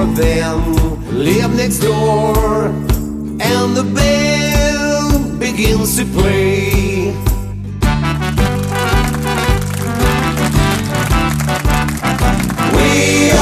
of them live next door, and the bell begins to play. We